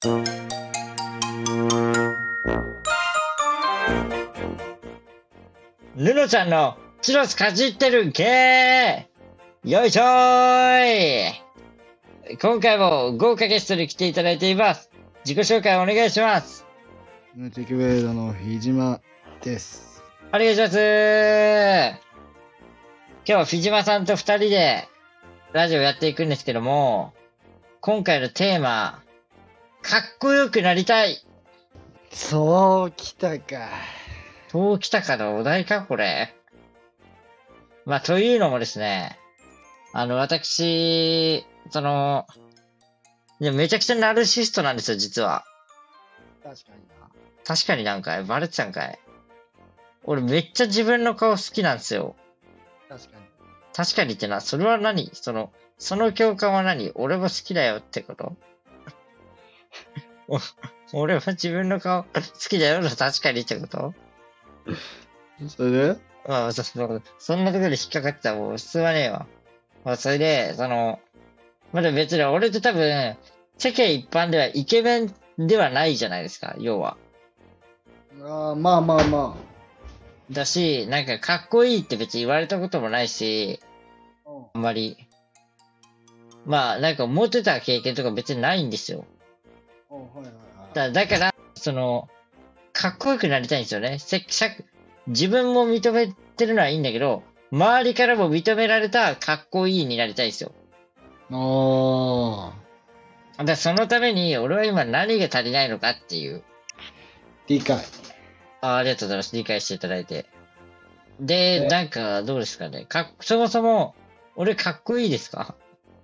ぬのちゃんのチュロスかじってるけーよいしょーい。今回も豪華ゲストに来ていただいています。自己紹介お願いします。 ムーティクベイドのフィジマです。 お願いします。今日はフィジマさんと二人でラジオやっていくんですけども、今回のテーマ、かっこよくなりたい。 そうきたか。 そうきたかのお題かこれ。まあ、というのもですね、私、めちゃくちゃナルシストなんですよ、実は。 確かにな。 確かになんかいバレてたんかい。俺めっちゃ自分の顔好きなんですよ。 確かに。 確かにってな、それは何その共感は何俺も好きだよってこと俺は自分の顔好きだよの確かにってことそれでまあ、そんなところで引っかかってたらもう普通はねえわ。まあ、それで、まだ別に俺って多分、世間一般ではイケメンではないじゃないですか、要は。 ああ、まあまあまだし、なんかかっこいいって別に言われたこともないし、 あ。 あんまり。まあ、なんかモテた経験とか別にないんですよ。 はいはいはい。 だから、かっこよくなりたいんですよね。自分も認めてるのはいいんだけど、周りからも認められたかっこいいになりたいんですよ。 ああ。 だからそのために、俺は今何が足りないのかっていう。 理解。 ありがとうございます。理解していただいて。で、なんか、どうですかね。そもそも、俺かっこいいですか？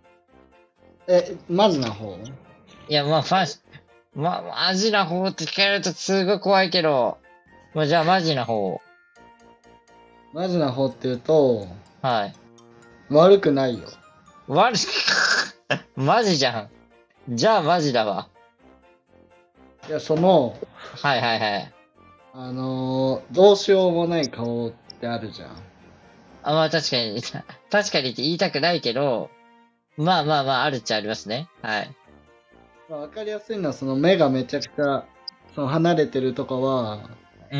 マジな方？ いや、まあ、マジな方って聞かれるとすごい怖いけど、まあ、じゃあマジな方。 マジな方って言うと、 はい。 悪くないよ。 マジじゃん。じゃあマジだわ。 いや、 はいはいはい。 どうしようもない顔ってあるじゃん。 あ、まあ確かに、確かにって言いたくないけど、まあまあまあ、あるっちゃありますね。はい。 まあ、わかりやすいのは、目がめちゃくちゃ、離れてるとかは、 うん。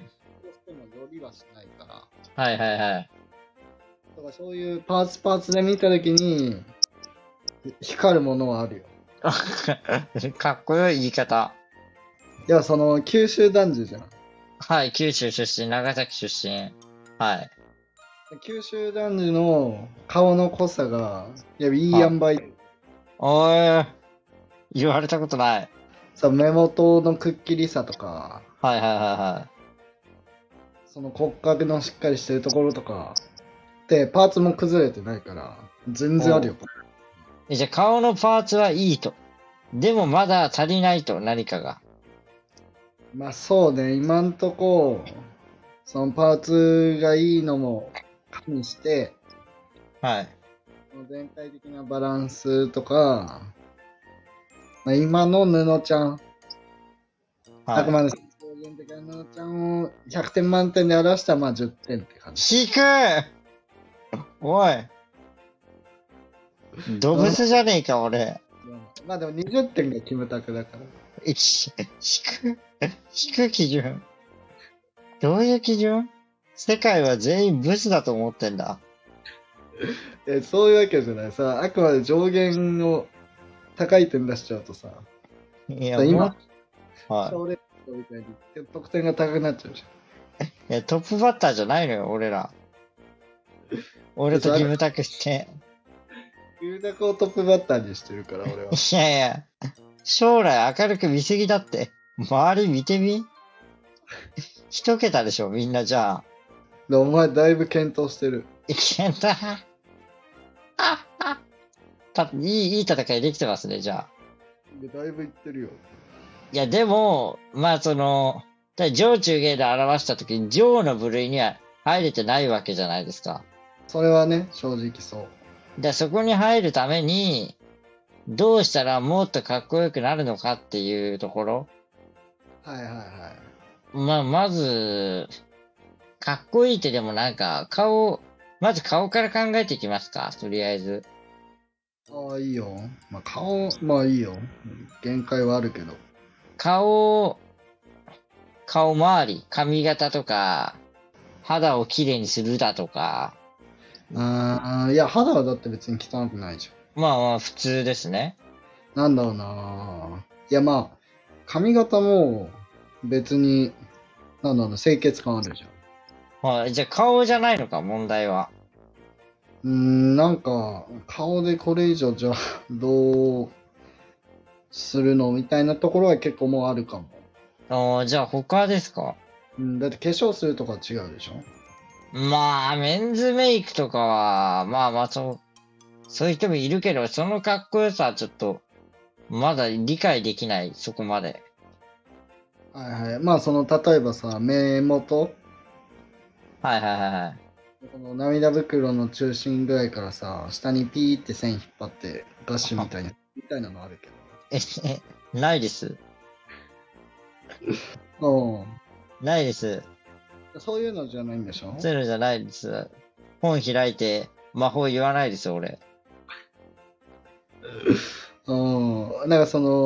どうしてもよりはしないから。 はいはいはい。 だからそういうパーツで見たときに、光るものはあるよ。 かっこよい言い方。 いや、九州男児じゃん。 はい、九州出身、長崎出身。はい。 九州男児の顔の濃さが、いや、いい塩梅。 おーい、言われたことない。 目元のくっきりさとか、 はいはいはいはい。 骨格のしっかりしてるところとか、で、パーツも崩れてないから、全然あるよ。 じゃあ顔のパーツはいいと。でもまだ足りないと、何かが。 まあそうね、今んとこ、パーツがいいのも加味して、 はい。 全体的なバランスとか、まあ、今の布ちゃん、あくまで表現的な布ちゃんを100点満点で表したらまあ10点って感じ。 低いおい。動物じゃねえか、俺。 まあでも20点がキムタクだから。 引く基準。どういう基準？世界は全員ブスだと思ってんだ。 そういうわけじゃないさ、あくまで上限を高い点出しちゃうとさ、 いや、 今、 はい。 賞レースみたいに得点が高くなっちゃうじゃん。 いや、トップバッターじゃないのよ、俺ら。俺とキムタクって。 キムタクをトップバッターにしてるから、俺は。 いやいや、将来明るく見すぎだって。周り見てみ？一桁でしょ、みんなじゃあ。 でお前だいぶ検討してる。 いけた。いい戦いできてますね、じゃあ。 だいぶいってるよ。 いや、でも、まあ上中下で表したときに上の部類には入れてないわけじゃないですか。 それはね、正直そう。 で、そこに入るために、どうしたらもっとかっこよくなるのかっていうところ。 はいはいはい。 まあ、まず、かっこいいってでもなんか、まず顔から考えていきますか、とりあえず。 ああ、いいよ。まあ、顔、まあいいよ。限界はあるけど。 顔、顔周り、髪型とか、肌をきれいにするだとか、 ああ、いや、肌はだって別に汚くないじまあまあ普通ですね。 ゃん。なんだろうな。いや、まあ、髪型も別に、なんだろうな、清潔感あるじゃん。 まあ、じゃあ顔じゃないのか、問題は。 なんか、顔でこれ以上、じゃあ、どうするのみたいなところは結構もうあるかも。 じゃあ他ですか？ だって化粧するとか違うでしょ。 まあ、メンズメイクとかは、まあまあそういう人もいるけど、そのかっこよさはちょっと、まだ理解できない、そこまで。 はいはい。まあ、例えばさ、目元、 はいはいはいはい。 この涙袋の中心ぐらいからさ、下にピーって線引っ張って、ガッシュみたいなのあるけないです。 ど。 ないです。 そういうのじゃないんでしょ。 そういうのじゃないです。本開いて、魔法言わないですよ、俺。 なんか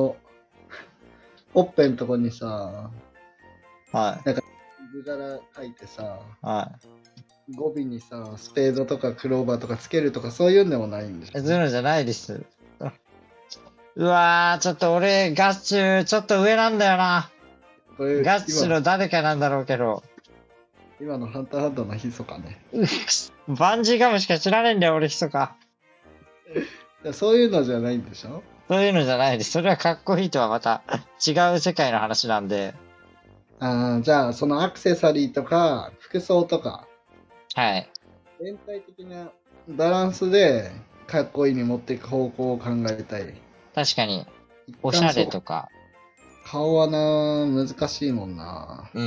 ほっぺんとこにさ、 は具柄書いてさ、 い。は語尾にさ、スペードとかクローバーとかつけるとかそういうんでもないんでしい。 ょ。 そういうのじゃないです。うわー、ちょっと俺、ガッシュ、ちょっと上なんだよな。 これガッシュの誰かなんだろうけど。 今のハンターハンターのヒソかね。 バンジーガムしか知らねえんだよ、俺、ひそか。 そういうのじゃないんでしょ。 そういうのじゃないです。それはかっこいいとはまた違う世界の話なんで。 じゃあ、そのアクセサリーとか、服装とか、 はい。 全体的なバランスで、かっこいいに持っていく方向を考えたい。 確かに、おしゃれとか。 顔はな、難しいもんな。 うん。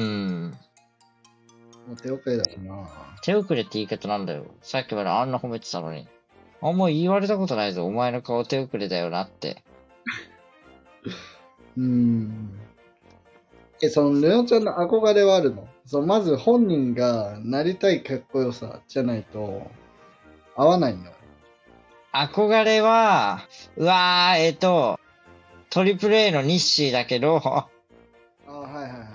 もう手遅れだしな。 手遅れって言い方なんだよ。さっきまであんな褒めてたのに。あんま言われたことないぞ。お前の顔手遅れだよなって。 ルノちゃんの憧れはあるの？まず本人がなりたいかっこよさじゃないと合わないの。 憧れは、うわー、トリプル A のニッシーだけど、 はいはいはい。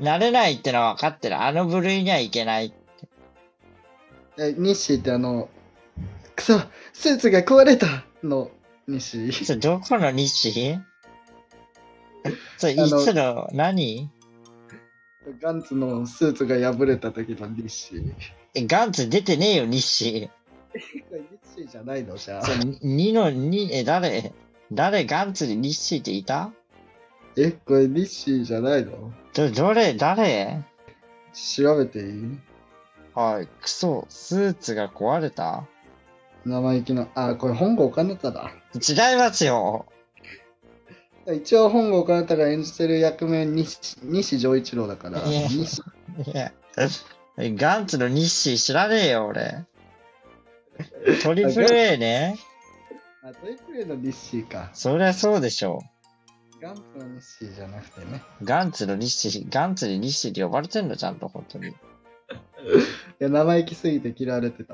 なれないってのは分かってる。あの部類にはいけない。 ニッシーってくそ、スーツが壊れたのニッシー。 それどこのニッシー？それいつの、何？ ガンツのスーツが破れた時のニッシー。 ガンツ出てねえよ、ニッシこれニッシーじゃないのじゃあ。 ー。2の2、誰ガンツにニッシーっていた？ これニッシーじゃないの？ 誰？ 調べていい？ はい、クソ、スーツが壊れた？ 生意気な。これ本郷奏多だ。 違いますよ。 一応本郷奏多が演じてる役名西丈一郎だから。 いや、ガンツのニッシー知らねえよ、俺。トリプル A ね。 トリプル A のニッシーか。 そりゃそうでしょガンツのニッシーじゃなくてね。 ガンツにニッシーって呼ばれてんのちゃんと、本当に。 いや、生意気すぎて嫌われてた。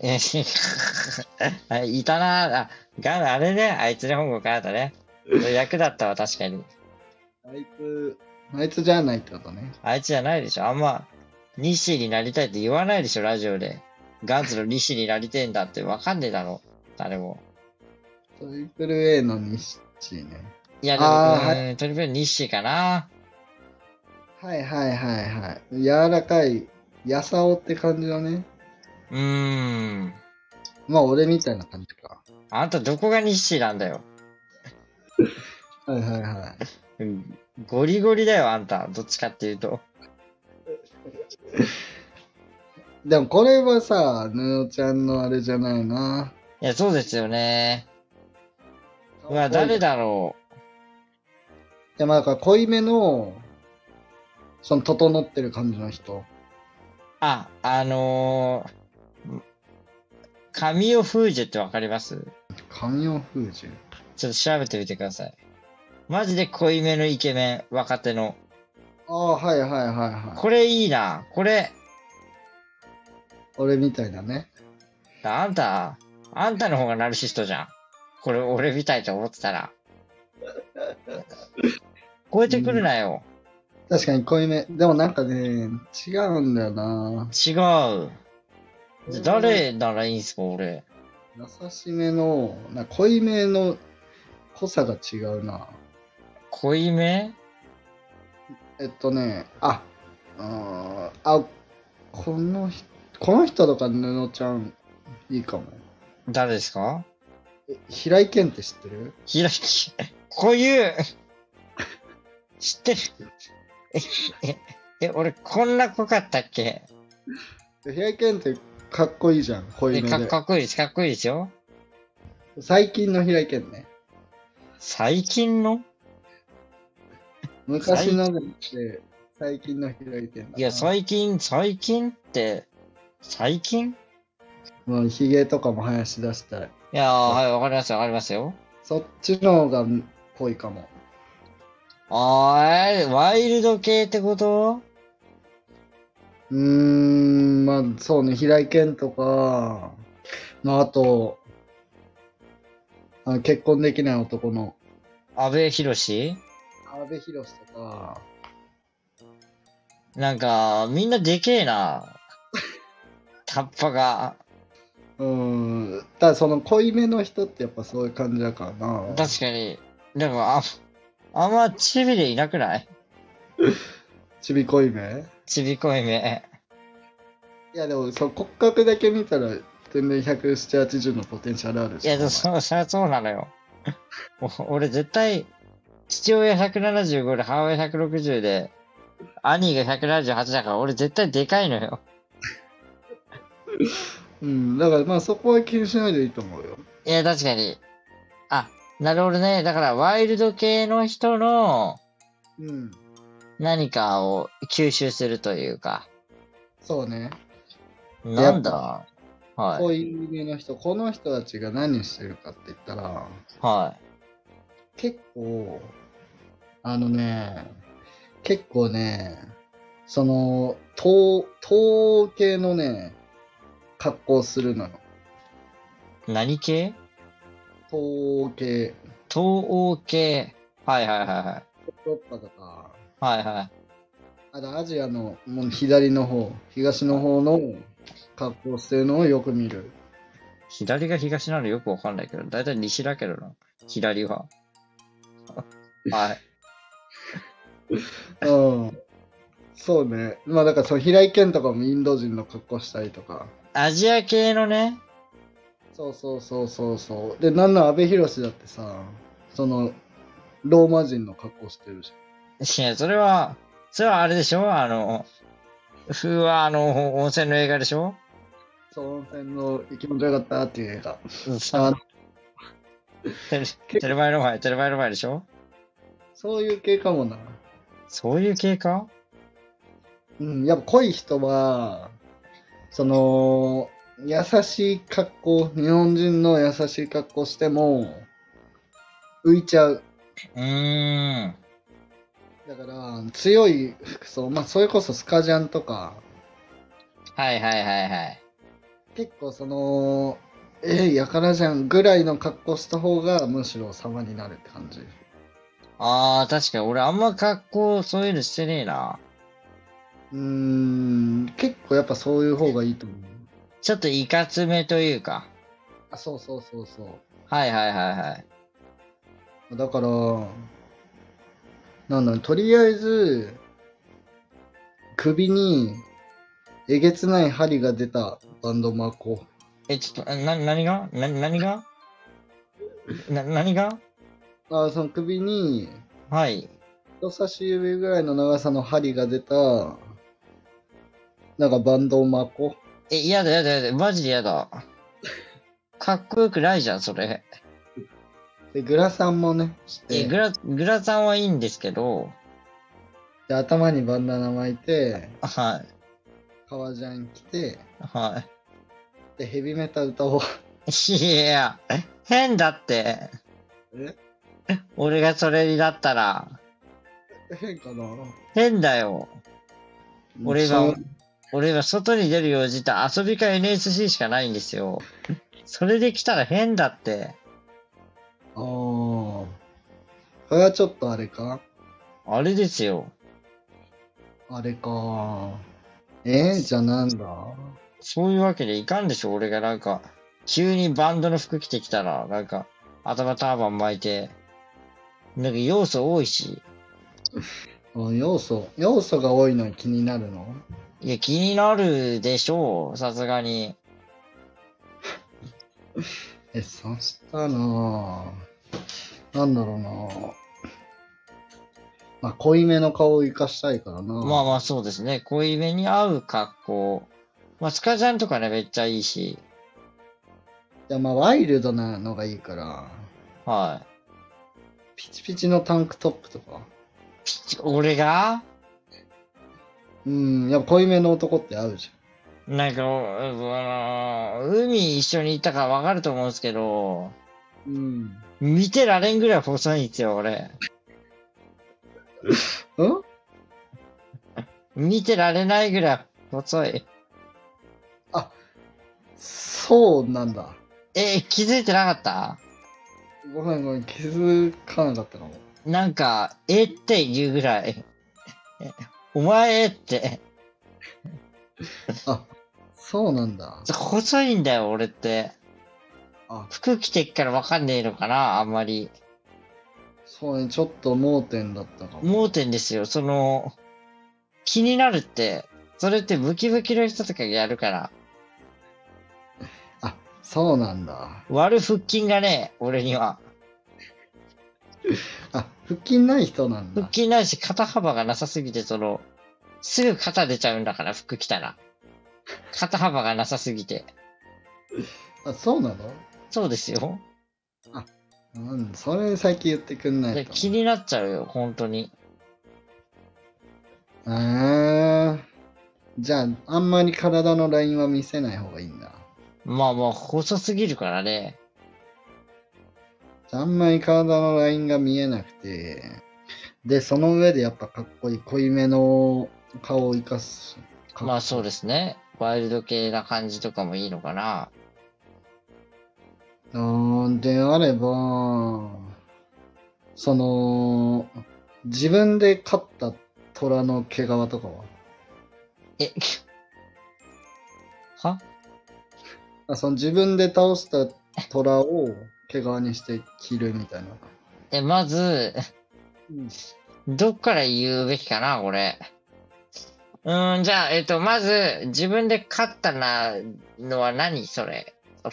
いたなあれね、あいつね、本郷奏多ね。役だったわ、確かに。 あいつじゃないってことね。 あいつじゃないでしょ。あんま、ニッシーになりたいって言わないでしょ、ラジオで。ガンツのニッシーになりてえんだってわかんねえだろ。誰も。 トリプル A のニッシーね。 いや、でも、はい、トリプルニッシーかな。 はいはいはいはい。柔らかい、やさおって感じだね。まあ、俺みたいな感じか。 あんたどこがニッシーなんだよ。 はいはいはい。 ゴリゴリだよ、あんた。どっちかっていうと。 でもこれはさ、ぬのちゃんのあれじゃないな。 いや、そうですよね。うわ、誰だろう。 いや、まあ、だから濃いめの、整ってる感じの人。 神尾楓珠ってわかります？ 神尾楓珠。 ちょっと調べてみてください。マジで濃いめのイケメン、若手の。 はいはいはいはい。 これいいな。これ。 俺みたいだね。 あんたの方がナルシストじゃん。 これ俺みたいと思ってたら。超えてくるなよ。 確かに濃いめ。でもなんかね、違うんだよな。 違う。じゃあ誰ならいいんすか、俺。 優しめの、濃いめの濃さが違うな。 濃いめ？ この人とか布ちゃんいいかも。 誰ですか？ 平井堅って知ってる？ 平木。こういう、知ってる？俺こんな濃かったっけ？ 平井堅ってかっこいいじゃん、濃いめで。 かっこいいです、かっこいいですよ。 最近の平井堅ね。 最近の？ 昔のでって最近の平井堅だな。 いや、最近って、最近？ もうヒゲとかも生やし出したい。 いやー、はい、わかりますよ、わかりますよ。 そっちの方が濃いかも。 ワイルド系ってこと？ まあそうね、平井堅とか、あと、結婚できない男の阿部寛？ 阿部寛とか、 なんか、みんなでけえな。タッパが。 ただその濃いめの人ってやっぱそういう感じだからな。 確かに。でも、あんまチビでいなくない？ ちび濃いめ？ ちび濃いめ。 いやでも骨格だけ見たら全然170、80のポテンシャルあるし。 いや、でもそりゃそうなのよ。俺絶対、父親175で母親160で、兄が178だから俺絶対でかいのよ。 だからまあそこは気にしないでいいと思うよ。 いや、確かに。あ、なるほどね。だから、ワイルド系の人の何かを吸収するというか。 そうね。 なんだ？はい。 濃いめの人、この人たちが何してるかって言ったら、 はい。 結構その、東系のね、格好するのよ。 何系？ 東系。 東欧系。はいはいはいはい。 ヨーロッパとか、 はいはい。 あとアジアのもう左の方、東の方の格好してるのをよく見る。 左が東なのよくわかんないけど、だいたい西だけどな。左は。はい。 そうね。まあだからその平井堅とかもインド人の格好したりとか。 アジア系のね。 そう。で、なんなん阿部寛だってさ、その、ローマ人の格好してるじいや、それはあれでしょ？風は温泉の映画でしょ？ そう、温泉の気持ちよかったっていう映画。 テレバイの前でしょ？ そういう系かもな。 そういう系か？ やっぱ濃い人は、その、優しい格好、日本人の優しい格好しても、浮いちゃう。だから、強い服装、まあ、それこそスカジャンとか、 はいはいはいはい。 結構その、やからじゃんぐらいの格好した方がむしろ様になるって感じ。 ああ、確かに俺あんま格好そういうのしてねえな。 結構やっぱそういう方がいいと思う。 ちょっといかつめというか。 そう。 はいはいはいはい。 だから、とりあえず、首にえげつない針が出たバンドマーク。 ちょっと、何がその首に、 はい。 人差し指ぐらいの長さの針が出た、なんかバンドマーク。 やだ。マジでやだ。かっこよくないじゃん、それ。 で、グラサンもね、して。 グラサンはいいんですけど。 で、頭にバンダナ巻いて、 はい。 革ジャン着て、 はい。 で、ヘビメタ歌おう。 いや、変だって。俺がそれになったら。 変かな？ 変だよ。俺が外に出る用事って遊びか NSC しかないんですよ。それで来たら変だって。 ああ。これはちょっとあれかあれですよ。 あれか。じゃあなんだそういうわけでいかんでしょ、俺がなんか、急にバンドの服着てきたら、なんか、頭ターバン巻いて、なんか要素多いし。 要素が多いのに気になるのいや、気になるでしょう、さすがに。 そしたら、なんだろうな。まあ、濃いめの顔を生かしたいからな。 まあまあそうですね。濃いめに合う格好。まあ、スカジャンとかね、めっちゃいいし。 いや、まあ、ワイルドなのがいいから、 はピチピチのタンクトップとか。 い。俺がやっぱ濃いめの男って合うじなんか、海一緒に行ったからわかると思うんですけど、 ゃん。 見てられんぐらい細いんですよ、俺。 うん見てられないぐらい細い。 そうなんだ。 気づいてなかった？ ごめんごめん、気づかなかったかも。 なんか、って言うぐらい。お前って。 あ、そうなんだ。 細いんだよ、俺って。 あ、 服着てっからわかんねえのかな、あんまり。 そうね、ちょっと盲点だったかも。 盲点ですよ、気になるって。それってムキムキの人とかがやるから。 あ、そうなんだ。 割る腹筋がね、俺には。 あ、腹筋ない人なん腹だ。 筋ないし、肩幅がなさすぎて、すぐ肩出ちゃうんだから、服着たら。肩幅がなさすぎて。 あ、そうなのそうですよ。 それ最近言ってくんないと。 気になっちゃうよ、本当に。 じゃあ、あんまり体のラインは見せない方がいいんだ。 まあまあ、細すぎるからね。 あんまり体のラインが見えなくて、で、その上でやっぱかっこいい濃いめの顔を生かす。 まあそうですね。ワイルド系な感じとかもいいのかな。 であれば、自分で飼った虎の毛皮とかはえ、は自分で倒した虎を毛皮にして着るみたいな。 まず、 うんどっから言うべきかな、これ。じゃあ、まず、自分で勝ったのは何それ。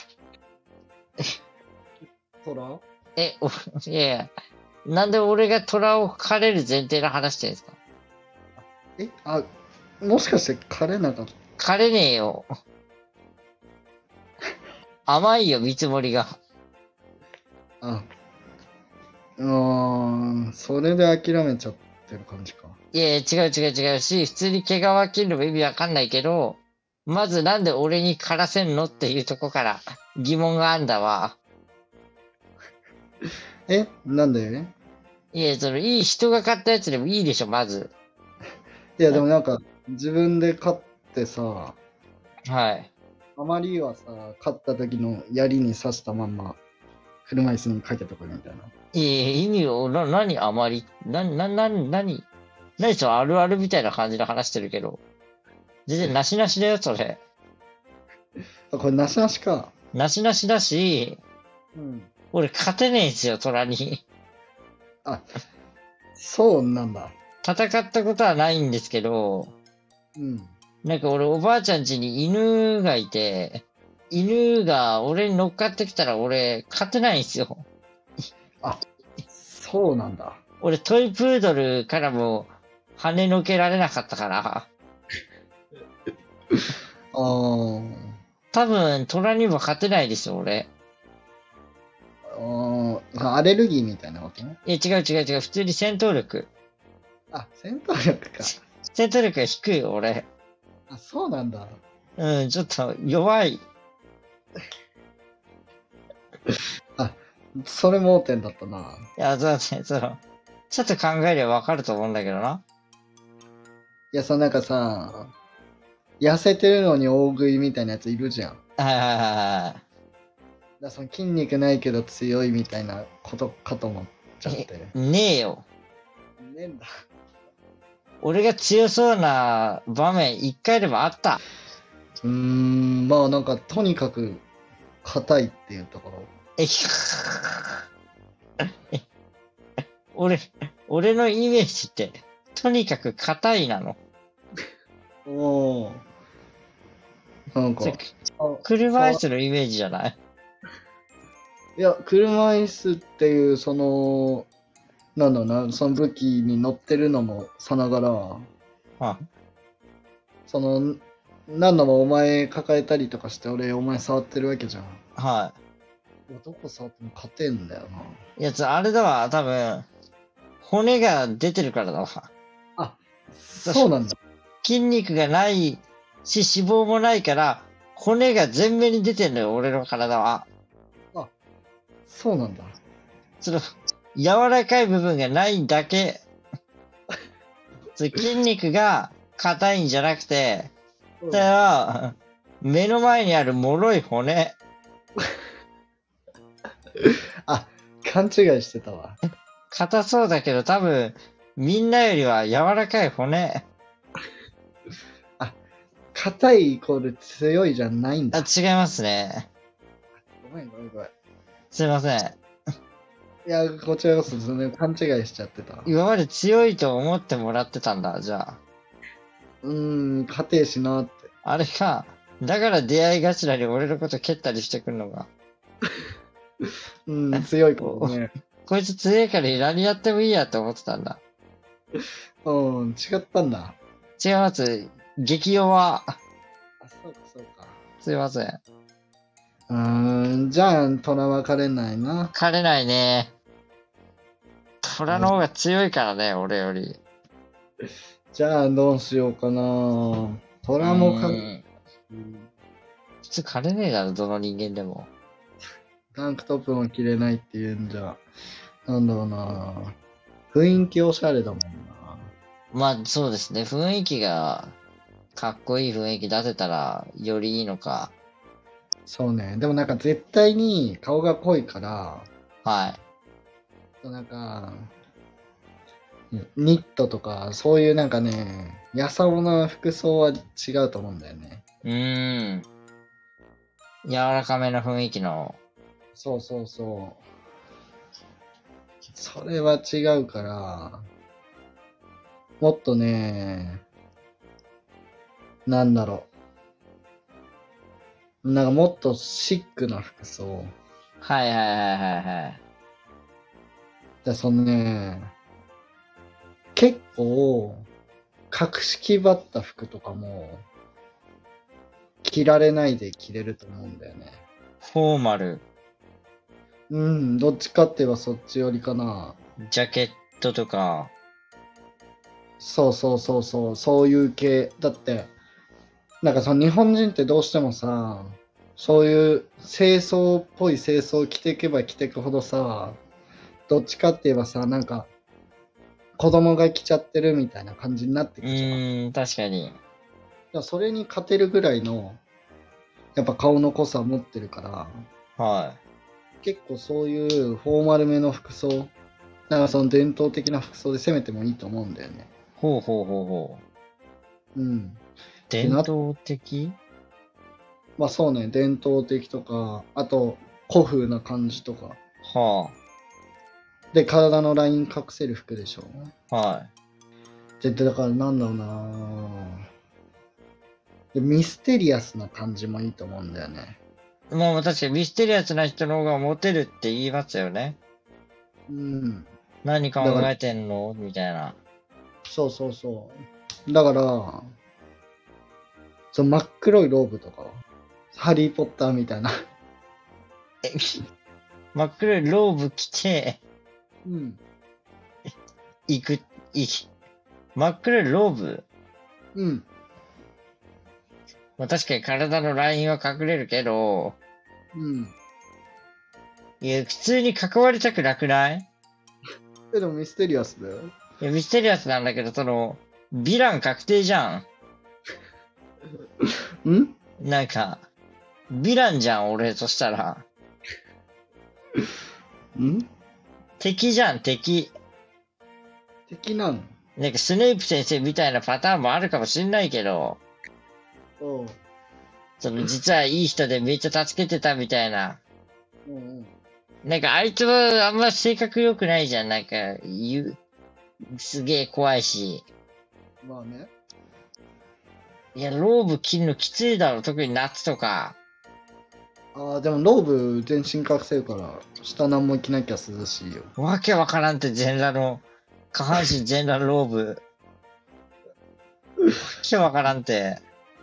虎いやいや、なんで俺が虎を狩れる前提で話してるんですか？ もしかして枯れなかった狩れねえよ。甘いよ、見積もりが。 それで諦めちゃってる感じか。 いやいや、違うし、普通に毛皮切るのも意味わかんないけど、まずなんで俺に狩らせんのっていうとこから疑問があんだわ。 なんでいや、いい人が買ったやつでもいいでしょ、まず。 いや、でもなんか、自分で飼ってさ、 はい。 あまりはさ、飼った時の槍に刺したまんま、車椅子にかけとくみたいな。 意味を、何あまり、何そのあるあるみたいな感じで話してるけど。全然なしなしだよ、それ。 これなしなしか。 なしなしだし、俺勝てねえんすよ、虎に。 そうなんだ。 戦ったことはないんですけど、なんか俺おばあちゃん家に犬がいて、犬が俺に乗っかってきたら俺勝てないんすよ。 そうなんだ。 俺トイプードルからも跳ねのけられなかったから。多分虎にも勝てないですよ、俺。 アレルギーみたいなことね。 違う。普通に戦闘力。 戦闘力か。 戦闘力が低いよ、俺。 そうなんだ。 ちょっと弱い。 それ盲点だったな。 いや、ちょっと考えればわかると思うんだけどな。 いや、なんかさ、痩せてるのに大食いみたいなやついるじゃん。 だその筋肉ないけど強いみたいなことかと思っちゃって。 ねえよ。 ねえんだ。 俺が強そうな場面一回でもあった。 まあなんかとにかく硬いっていうところ。 え、俺のイメージって、とにかく硬いなの。 おー。なんか、 車椅子のイメージじゃない？ いや、車椅子っていう、なんだろうな、その武器に乗ってるのもさながら、 あ、 何度もお前抱えたりとかして、俺お前触ってるわけじゃん。 はどこ触っても勝てんだよな。 い。あれだわ、多分、骨が出てるからだわ。 あ、そうなんだ。 筋肉がないし、脂肪もないから、骨が全面に出てんのよ、俺の体は。 あ、そうなんだ。 柔らかい部分がないだけ。筋肉が硬いんじゃなくて、それは、目の前にある脆い骨。 あ、勘違いしてたわ。 硬そうだけど多分、みんなよりは柔らかい骨。 硬いイコール強いじゃないんだ。 違いますね。 ごめん。 すいません。 いや、こちらこそ勘違いしちゃってた。 今まで強いと思ってもらってたんだ、じゃあ。 勝てえしなって。 あれか。だから出会い頭に俺のこと蹴ったりしてくんのが。 強い子ね。 こいつ強いから何やってもいいやって思ってたんだ。 違ったんだ。 違います。激弱。 あ、そうか。 すいません。じゃあ、虎は枯れないな。 枯れないね。虎の方が強いからね、俺より。 じゃあ、どうしようかな。虎も枯れない。 普通枯れねえだろ、どの人間でも。 タンクトップも着れないっていうんじゃ、なんだろうな。雰囲気おしゃれだもんな。 まあ、そうですね。雰囲気が、かっこいい雰囲気出せたら、よりいいのか。 そうね。でもなんか絶対に顔が濃いから、 はい。 なんか、ニットとか、そういうなんかね、やさおな服装は違うと思うんだよね。 柔らかめの雰囲気の。 そう。それは違うから、もっとね、なんだろう。なんかもっとシックな服装。 はい。 で、結構、格式ばった服とかも、着られないで着れると思うんだよね。 フォーマル。 どっちかって言えばそっち寄りかな。 ジャケットとか。 そう、そういう系。だって、なんか日本人ってどうしてもさ、そういう清掃っぽい清掃着ていけば着ていくほどさ、どっちかって言えばさ、なんか、子供が着ちゃってるみたいな感じになってくるじゃん。 確かに。 それに勝てるぐらいの、やっぱ顔の濃さを持ってるから、 はい。 結構そういうフォーマルめの服装、なんか伝統的な服装で攻めてもいいと思うんだよね。 ほう。伝統的？ まあそうね、伝統的とか、あと古風な感じとか。 はで、体のライン隠せる服でしょ。 はい。 だからなんだろうなでミステリアスな感じもいいと思うんだよね。 まあ確かにミステリアスな人の方がモテるって言いますよね。何考えてんのみたいな。 そう。だから、真っ黒いローブとか、ハリーポッターみたいな。 真っ黒いローブ着て、真っ黒いローブ？まあ確かに体のラインは隠れるけど、いや、普通に関わりたくなくない？ でもミステリアスだよ。 いや、ミステリアスなんだけど、ヴィラン確定じゃん。なんか、ヴィランじゃん、俺、そしたら。 ん敵じゃん、敵。 敵なの？ なんかスネイプ先生みたいなパターンもあるかもしんないけど、 おう。 実はいい人でめっちゃ助けてたみたいな。 うんうん。 なんかあいつはあんま性格良くないじゃん。なんか、すげえ怖いし。 まあね。 いや、ローブ切るのきついだろ、特に夏とか。 ああ、でもローブ全身隠せるから、下何も着なきゃ涼しいよ。 わけわからんって全裸の、下半身全裸ローブ。わけわからんって。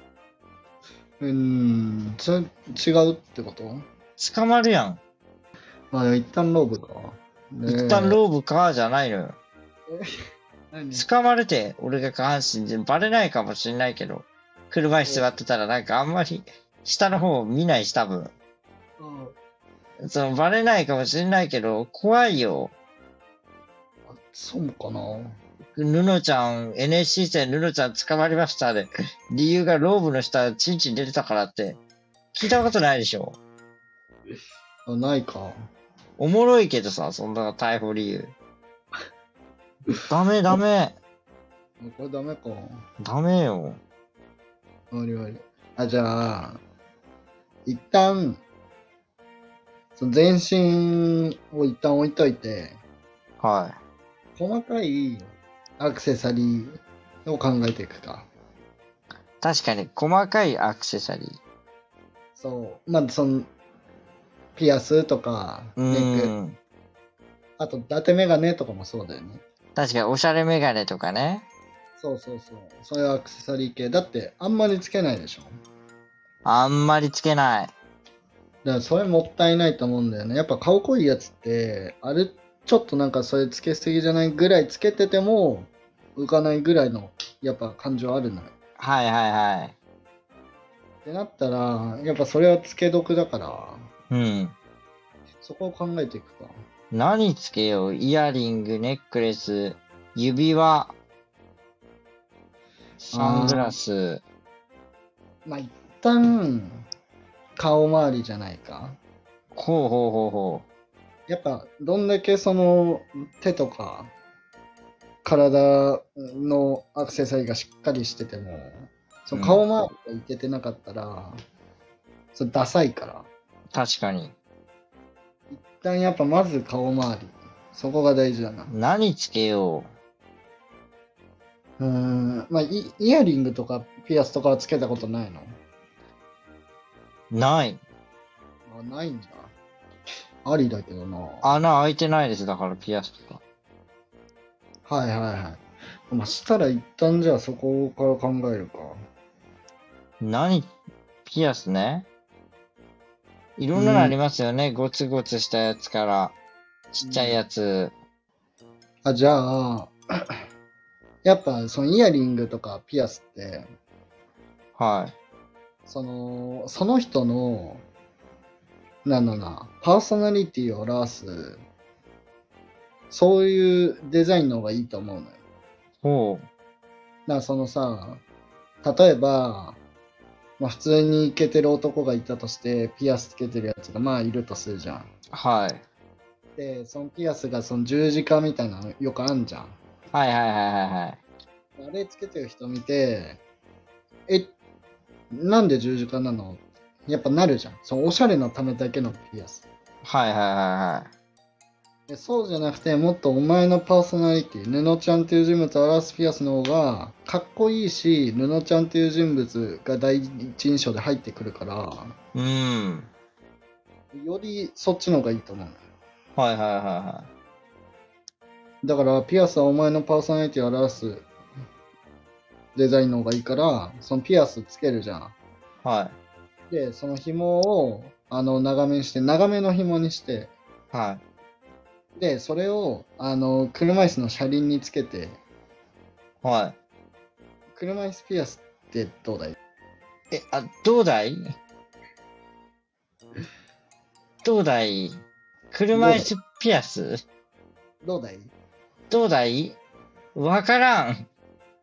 違うってこと？ 捕まるやん。 まあでも一旦ローブか。 一旦ローブかじゃないのよ。 何？ 捕まるて、俺が下半身でバレないかもしんないけど、車に座ってたらなんかあんまり下の方見ないし多分。バレないかもしんないけど、怖いよ。 そうかな。 ぬのちゃん、NSC 生ぬのちゃん捕まりましたで、理由がローブの下、チンチン出てたからって、聞いたことないでしょ。 ないか。 おもろいけどさ、そんな逮捕理由。ダメ。 これダメか。 ダメよ。 悪い。じゃあ、一旦、全身を一旦置いといて、 は細かいアクセサリーを考えていくか。 い。確かに、細かいアクセサリー。 そう。まあ、ピアスとか、ネック。あと、伊達メガネとかもそうだよね。 確かに、おしゃれメガネとかね。 そう。そういうアクセサリー系。だって、あんまりつけないでしょ。 あんまりつけない。 だからそれもったいないと思うんだよね。やっぱ顔濃いやつって、あれ、ちょっとなんかそれつけすぎじゃないぐらいつけてても、浮かないぐらいの、やっぱ感情あるのよ。 はい。 ってなったら、やっぱそれはつけ得だから、 うん。 そこを考えていくか。 何つけよう？イヤリング、ネックレス、指輪、サングラス。 まあ、一旦、顔周りじゃないか。 ほやっぱ、どんだけ手とか、体のアクセサリーがしっかりしてても、顔周りがいけてなかったら、それダサいから。 確かに。 一旦やっぱまず顔周り。そこが大事だな。 何つけよまあ、イヤリングとかピアスとかはつけたことないの？ ない。 ないんだ。ありだけどな。 穴開いてないです、だからピアスとか。 はい。まあ、したら一旦じゃあそこから考えるか。 ピアスね。いろんなのありますよね。ゴツゴツしたやつから、ちっちゃいやつ。 じゃあ、やっぱイヤリングとかピアスって、 はい。 その人の、パーソナリティを表す、そういうデザインの方がいいと思うのよ。 ほ例えば、まあ普通にイケてる男がいたとして、ピアスつけてるやつがまあいるとするじゃん。 はい。 で、そのピアスが十字架みたいなのよくあんじゃん。 はい。 あれつけてる人見て、なんで十字架なの？やっぱなるじゃん。おしゃれのためだけのピアス。 はい。 でそうじゃなくて、もっとお前のパーソナリティ、布ちゃんっていう人物を表すピアスの方が、かっこいいし、布ちゃんっていう人物が第一印象で入ってくるから、よりそっちの方がいいと思う。 はい。 だから、ピアスはお前のパーソナリティを表すデザインの方がいいから、そのピアスつけるじゃん。 はい。 で、その紐を、長めにして、長めの紐にして、 はい。 で、それを、車椅子の車輪につけて、 はい。 車椅子ピアスってどうだい？ どうだい車椅子ピアスどうだいわからん。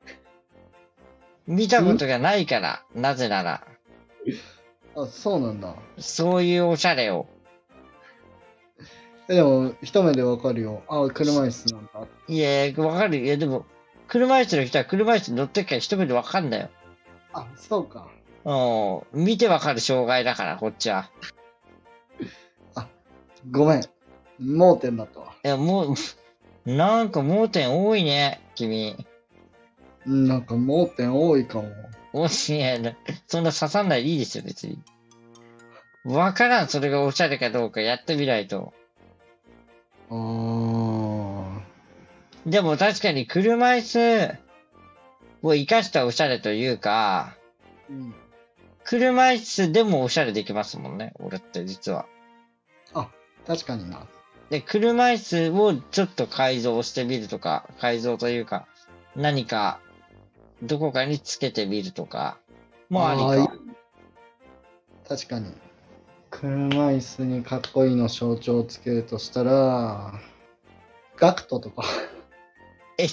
見たことがないから、なぜなら。 そうなんだ。 そういうおしゃれを。 でも、一目でわかるよ。あ、車椅子なんだ。 いやいや、わかる。いや、でも、車椅子の人は車椅子に乗ってっから一目でわかんだよ。 あ、そうか。 見てわかる障害だから、こっちは。 あ、ごめん。盲点だったわ。 いや、もう、なんか盲点多いね、君。 なんか盲点多いかも。 多いね。そんな刺さんないでいいですよ、別に。わからん、それがおしゃれかどうかやってみないと。 あー。 でも確かに車椅子を活かしたおしゃれというか、 うん。 車椅子でもおしゃれできますもんね、俺って実は。 あ、確かにな。 で、車椅子をちょっと改造してみるとか、改造というか、何か、どこかにつけてみるとか、もうありか。 確かに。車椅子にかっこいいの象徴をつけるとしたら、ガクトとか。 え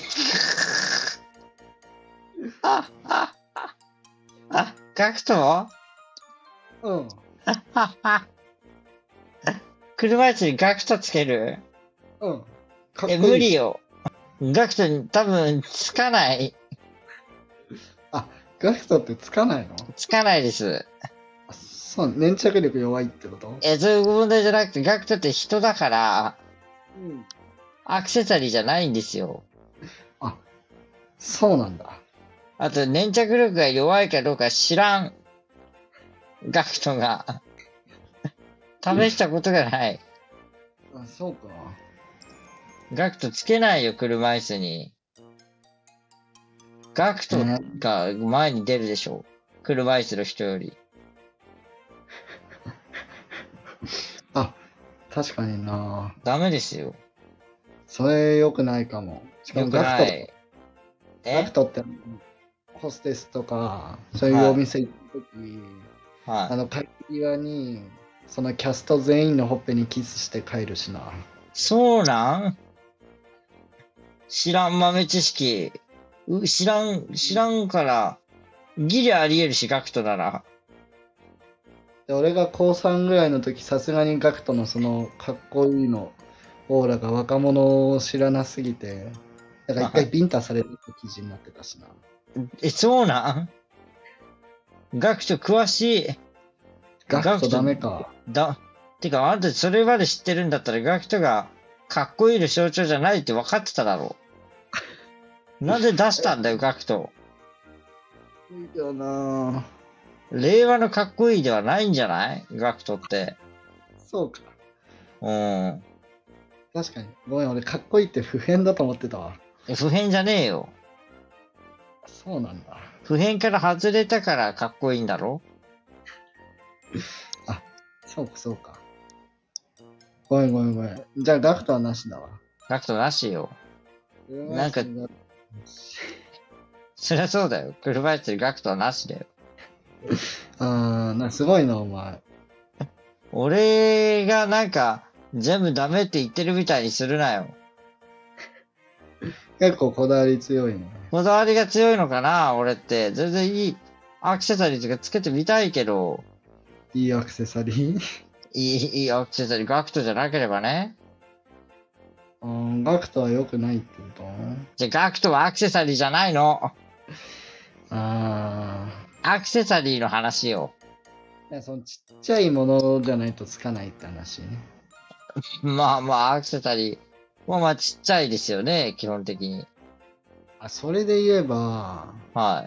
ガクトうん。 車椅子にガクトつけるうん。かっこいい。 無理よ。ガクトに多分つかない。 あ、ガクトってつかないの？ つかないです。 そう、粘着力弱いってこと？ そういう問題じゃなくて、ガクトって人だから、 うん。 アクセサリーじゃないんですよ。 あ、そうなんだ。 あと、粘着力が弱いかどうか知らん。ガクトが。試したことがない。 あ、そうか。 ガクトつけないよ、車椅子に。ガクトが前に出るでしょ。車椅子の人より。 あ、確かにな。 ダメですよ。 それ良くないかも。しかよくもガクト、 ない。 ガクトってホステスとか、そういうお店行った時、 はい。 帰り際に、そのキャスト全員のほっぺにキスして帰るしな。 そうなん知らん豆知識。知らんから、ギリあり得るし、ガクトなら。 で俺が高3ぐらいの時、さすがにガクトのそのかっこいいのオーラが若者を知らなすぎて、だから一回ビンタされる記事になってたしな。 そうなんガクト詳しい。 ガクトダメか。 てか、あんたそれまで知ってるんだったらガクトがかっこいいの象徴じゃないって分かってただろう。なんで出したんだよ、ガクト。 いいよな。 令和のかっこいいではないんじゃないガクトって。 そうか。 うん。 確かに。ごめん、俺かっこいいって普遍だと思ってたわ。 普遍じゃねえよ。 そうなんだ。 普遍から外れたからかっこいいんだろあ、そうかそうか。ごめんごめんごめん。じゃあガクトはなしだわ。 ガクトなしよ。なんか、そりゃそうだよ。車椅子にガクトはなしだよ。 すごいな、お前。 俺がなんか、全部ダメって言ってるみたいにするなよ。 結構こだわり強いね。 こだわりが強いのかな俺って。全然いいアクセサリーとかつけてみたいけど。 いいアクセサリーいいアクセサリー、ガクトじゃなければね。 ガクトは良くないってこと？ じゃ、ガクトはアクセサリーじゃないの。 アクセサリーの話よ。 そのちっちゃいものじゃないとつかないって話ね。 まあ、アクセサリー。まあ、ちっちゃいですよね、基本的に。 それで言えば、 はい。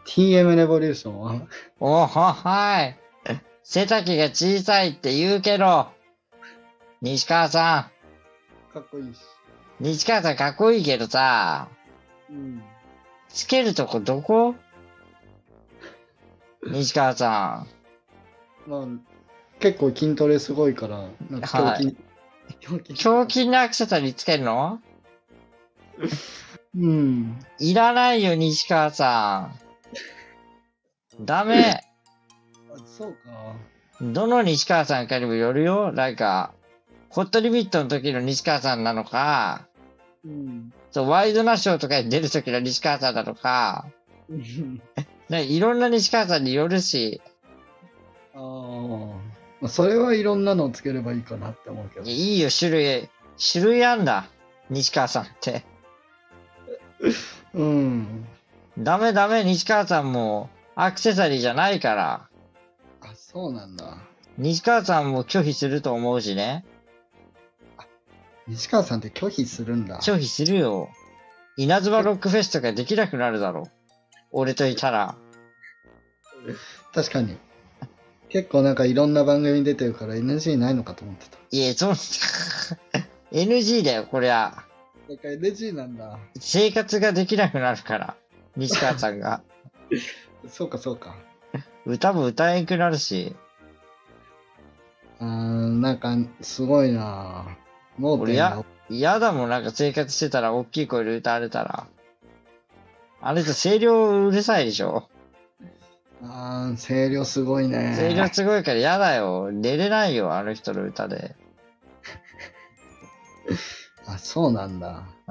TM レボリューションははい。背丈が小さいって言うけど、西川さん。かっこいいし。 西川さんかっこいいけどさ、つけるとこどこ西川さん。まあ、結構筋トレすごいから、なんか胸筋のアクセサリーつけるのいらないよ、西川さん。ダメ。 そうか。 どの西川さんかにもよるよ。なんか、ホットリミットの時の西川さんなのか、ワイドナショーとかに出る時の西川さんなのか、いろんな西川さんによるし。 それはいろんなのをつければいいかなって思うけど。 いいよ、種類あんだ。西川さんって。 うん。 ダメ、西川さんもアクセサリーじゃないから。 あ、そうなんだ。 西川さんも拒否すると思うしね。 西川さんって拒否するんだ。 拒否するよ。稲妻ロックフェスとかできなくなるだろ。俺といたら。 確かに。結構なんかいろんな番組に出てるから NG ないのかと思ってた。 いえ、NG だよ、こりゃ。 なんか NG なんだ。 生活ができなくなるから。西川さんが。 そうかそうか。 歌も歌えんくなるし。 なんかすごいな盲点が。 嫌だもん、なんか生活してたら大きい声で歌われたら。あれと声量うるさいでしょ。 声量すごいね。 声量すごいから嫌だよ。寝れないよ、あの人の歌で。 あ、そうなんだ。 うん。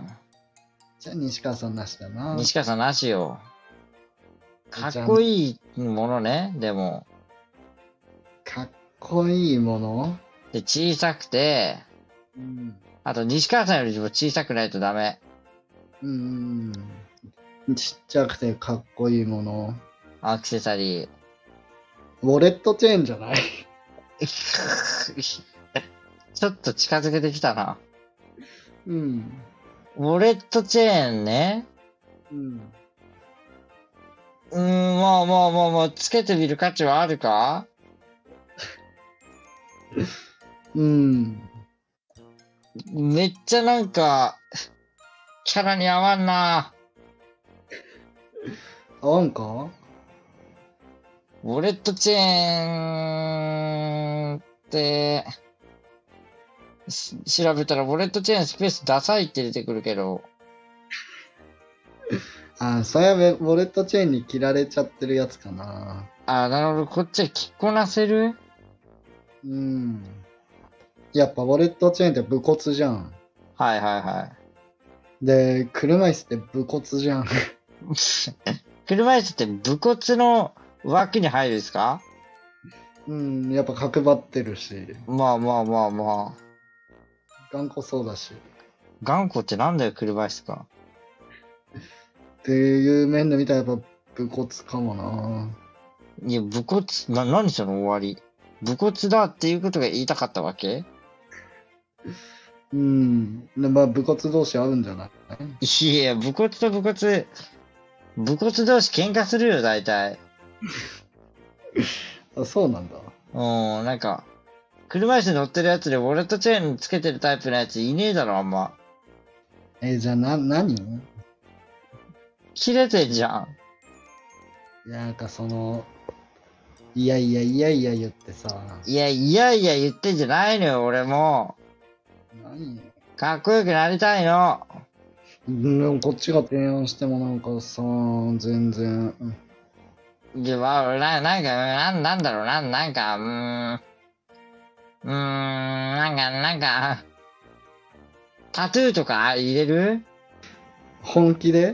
じゃあ西川さんなしだな。 西川さんなしよ。かっこいいものね、でも。 かっこいいもので、小さくて、 うん。 あと西川さんよりも小さくないとダメ。 ちっちゃくてかっこいいもの。 アクセサリー。 ウォレットチェーンじゃないちょっと近づけてきたな。 うん。 ウォレットチェーンね。 うん。 まあ、つけてみる価値はあるか？ うん。 めっちゃなんか、キャラに合わんな。 合わんか？ ウォレットチェーンって、調べたらウォレットチェーンスペースダサいって出てくるけど。 それはウォレットチェーンに切られちゃってるやつかな。 なるほど。こっちは着こなせる？ うん。やっぱウォレットチェーンって武骨じゃん。 はいはいはい。 で、車椅子って武骨じゃん。 車椅子って武骨の枠に入るんですか？ うん、やっぱ角張ってるし。 まあ。 頑固そうだし。 頑固ってなんだよ、車椅子か。 っていう面で見たらやっぱ武骨かもな。 いや、武骨、何その終わり。武骨だっていうことが言いたかったわけ？ うん。まあ、武骨同士合うんじゃないいや、武骨と武骨同士喧嘩するよ、大体。 あ、そうなんだ。 なんか、車椅子に乗ってるやつでウォレットチェーンつけてるタイプのやついねえだろ、あんま。 じゃあ何切れてんじゃん。 なんかいや言ってさ。 いや言ってんじゃないのよ、俺も。 何かっこよくなりたいの。 でもこっちが提案してもなんかさ、全然。 で、なんだろう、なんか、なんか、タトゥーとか入れる？ 本気で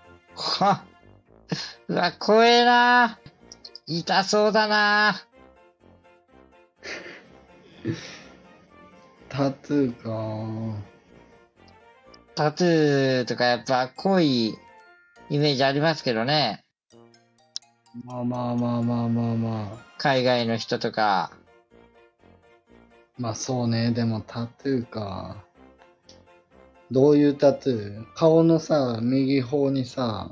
うわ、怖えな。痛そうだな。 タトゥーか。 タトゥーとかやっぱ濃いイメージありますけどね。 まあ。 海外の人とか。 まあそうね、でもタトゥーか。どういうタトゥー？顔のさ、右方にさ、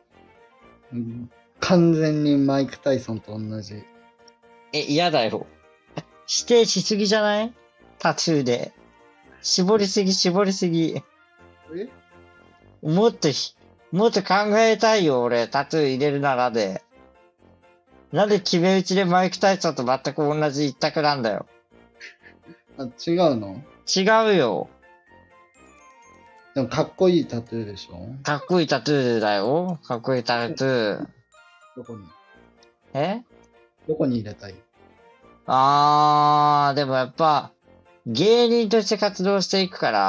完全にマイク・タイソンと同じ。 嫌だよ。指定しすぎじゃない？タトゥーで。絞りすぎ。もっと考えたいよ、俺。タトゥー入れるならで。なんで決め打ちでマイク・タイソンと全く同じ一択なんだよ。 違うの？ 違うよ。 でもかっこいいタトゥーでしょ？ かっこいいタトゥーだよ。かっこいいタトゥー。 どこに？ どこに入れたい？ でもやっぱ、芸人として活動していくから、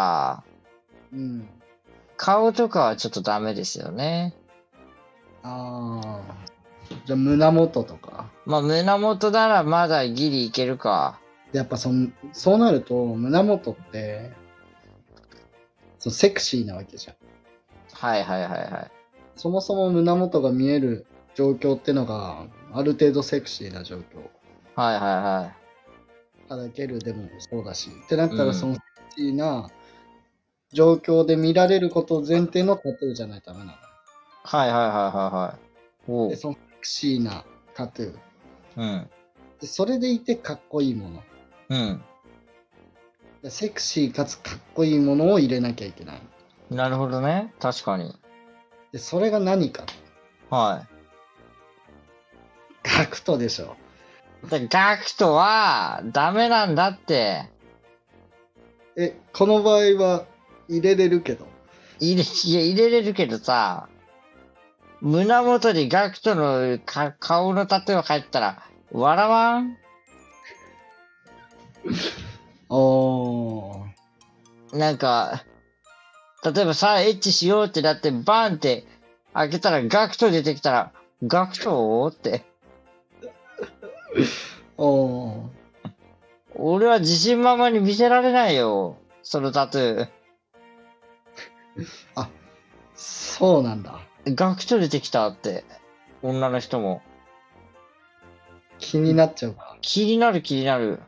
顔とかはちょっとダメですよね。 じゃあ胸元とか。 まあ、胸元ならまだギリいけるか。 やっぱそうなると、胸元って、セクシーなわけじゃん。 はいはいはいはい。 そもそも胸元が見える状況ってのが、ある程度セクシーな状況。 はいはいはい。 はだけるでもそうだし。ってなったら、 うんそのセクシーな状況で見られることを前提のタトゥーじゃないとダメなの。 はいはいはいはいはい。おうで、そのセクシーなタトゥー。 うん。 でそれでいてかっこいいもの。 うん。 でセクシーかつかっこいいものを入れなきゃいけない。 なるほどね。確かに。 で、それが何か。 はガクトでしょ。 い。で、ガクトは、ダメなんだって。 この場合は入れれるけど。 いや、入れれるけどさ、胸元にガクトの顔のタトゥーが入ったら、笑わん？ おー。 なんか、例えばさ、エッチしようってなって、バーンって開けたらガクト出てきたら、ガクトって。 おー。 俺は自信満々に見せられないよ。そのタトゥあ、そうなんだ。 ー。ガクト出てきたって。女の人も。 気になっちゃうか。 気になる気になる。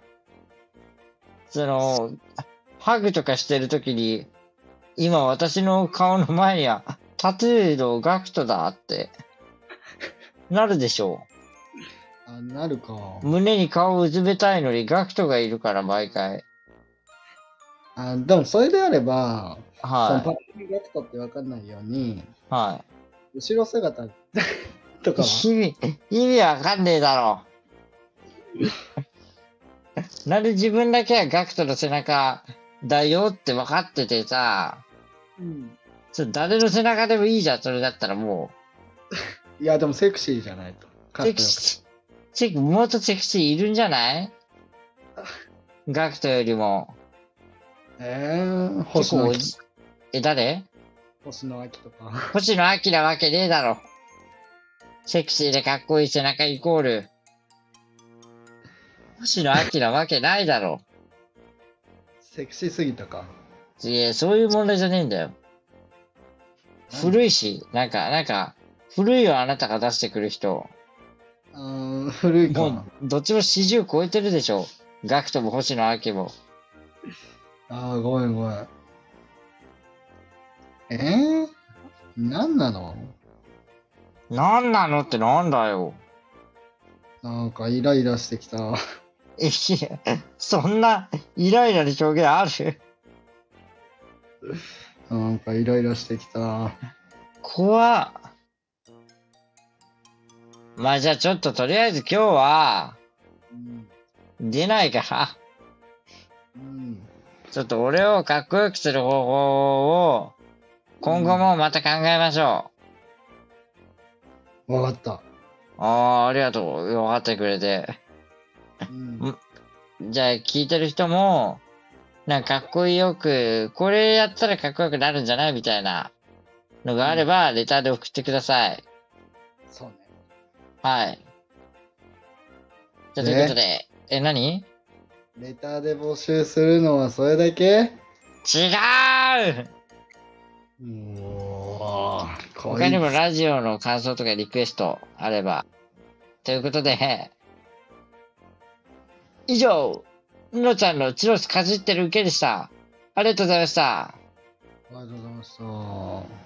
ハグとかしてるときに、今私の顔の前には、タトゥーのガクトだって、なるでしょあ、なるか。 う。胸に顔をうずめたいのにガクトがいるから毎回。 あ、でもそれであれば、そのはパッケージガクトってわかんないように、 い。は後ろ姿とかは意味わかんねえだろ。なんで自分だけはガクトの背中だよって分かっててさ、 うん誰の背中でもいいじゃん、それだったらもいや、でもセクシーじゃないと。 う。セクシー、もっとセクシーいるんじゃないガクトよりも。 星野秋誰？ 星野秋とか。 星野秋なわけねえだろ。セクシーでかっこいい背中イコール。星野秋なわけないだろ。 セクシーすぎたか。 いや、そういう問題じゃねえんだよ。古いし、なんか、古いよ、あなたが出してくる人。 古いか。 もう、どっちも40超えてるでしょ。ガクトも星野秋も。 ごめんごめん。何なの？ なんなのってなんだよ。 なんかイライラしてきた。 いや、そんなイライラの表現ある？ なんかイライラしてきた。 怖っ。まあじゃあちょっととりあえず今日は、出ないから、ちょっと俺をかっこよくする方法を、今後もまた考えましょわかった。 ありがとう。分かってくれて。じゃあ聞いてる人も、なんかかっこよく、これやったらかっこよくなるんじゃないみたいなのがあれば、レターで送ってください。 そうね。 はい。じゃあということで、何？ レターで募集するのはそれだけ？ 違う！他にもラジオの感想とかリクエストあれば。ということで、以上、のちゃんのチュロスかじってる受けでした。ありがとうございました。 ありがとうございました。